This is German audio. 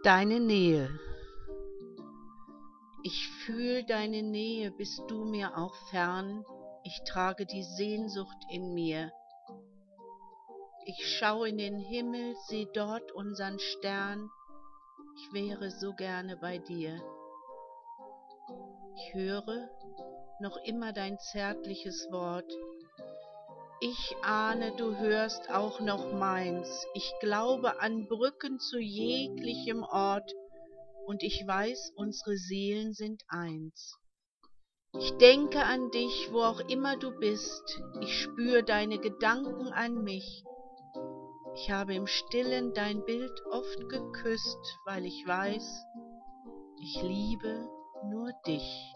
Deine Nähe. Ich fühl deine Nähe, bist du mir auch fern, ich trage die Sehnsucht in mir. Ich schau in den Himmel, seh dort unsern Stern, ich wäre so gerne bei dir. Ich höre noch immer dein zärtliches Wort, ich ahne, du hörst auch noch meins, ich glaube an Brücken zu jeglichem Ort, und ich weiß, unsere Seelen sind eins. Ich denke an dich, wo auch immer du bist, ich spür deine Gedanken an mich. Ich habe im Stillen dein Bild oft geküsst, weil ich weiß, ich liebe nur dich.